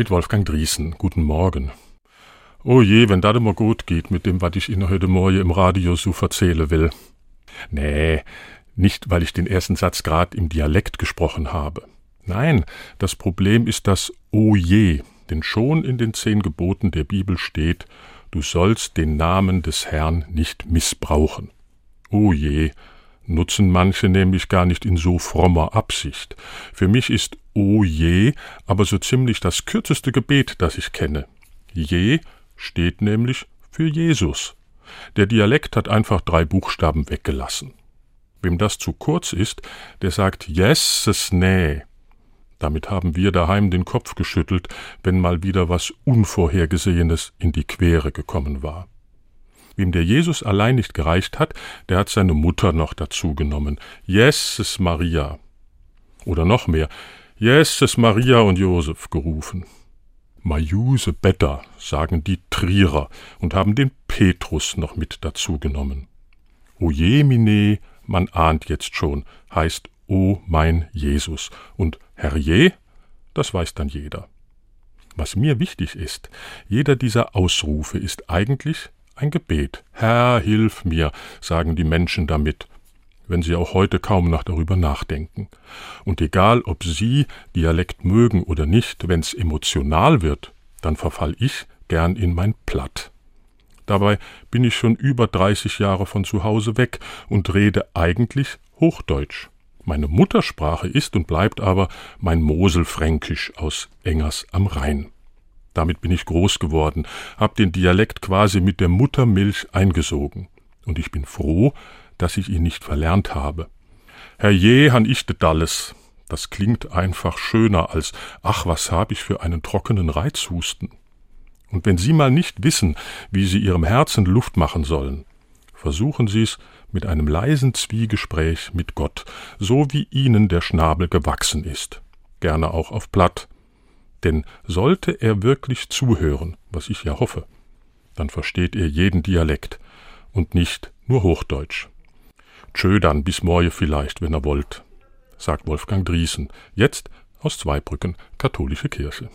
Mit Wolfgang Driesen. Guten Morgen. Oh je, wenn das immer gut geht mit dem, was ich Ihnen heute Morgen im Radio so erzählen will. Nee, nicht, weil ich den ersten Satz gerade im Dialekt gesprochen habe. Nein, das Problem ist das Oh je, denn schon in den 10 Geboten der Bibel steht, du sollst den Namen des Herrn nicht missbrauchen. Oh je, nutzen manche nämlich gar nicht in so frommer Absicht. Für mich ist Oh je aber so ziemlich das kürzeste Gebet, das ich kenne. Je steht nämlich für Jesus. Der Dialekt hat einfach 3 Buchstaben weggelassen. Wem das zu kurz ist, der sagt Jesses nee. Damit haben wir daheim den Kopf geschüttelt, wenn mal wieder was Unvorhergesehenes in die Quere gekommen war. Wem der Jesus allein nicht gereicht hat, der hat seine Mutter noch dazu genommen. Jesses Maria. Oder noch mehr, Jesses Maria und Josef gerufen. Majuse Better, sagen die Trierer und haben den Petrus noch mit dazu genommen. O je mine, man ahnt jetzt schon, heißt O mein Jesus. Und Herrje, das weiß dann jeder. Was mir wichtig ist, jeder dieser Ausrufe ist eigentlich ein Gebet. Herr, hilf mir, sagen die Menschen damit, wenn sie auch heute kaum noch darüber nachdenken. Und egal, ob sie Dialekt mögen oder nicht, wenn's emotional wird, dann verfall ich gern in mein Platt. Dabei bin ich schon über 30 Jahre von zu Hause weg und rede eigentlich Hochdeutsch. Meine Muttersprache ist und bleibt aber mein Moselfränkisch aus Engers am Rhein. Damit bin ich groß geworden, hab den Dialekt quasi mit der Muttermilch eingesogen. Und ich bin froh, dass ich ihn nicht verlernt habe. Herrje, han ich det alles. Das klingt einfach schöner als, ach, was hab ich für einen trockenen Reizhusten. Und wenn Sie mal nicht wissen, wie Sie Ihrem Herzen Luft machen sollen, versuchen Sie es mit einem leisen Zwiegespräch mit Gott, so wie Ihnen der Schnabel gewachsen ist. Gerne auch auf Platt. Denn sollte er wirklich zuhören, was ich ja hoffe, dann versteht er jeden Dialekt und nicht nur Hochdeutsch. Tschö dann, bis morgen vielleicht, wenn er wollt, sagt Wolfgang Driesen, jetzt aus Zweibrücken, Katholische Kirche.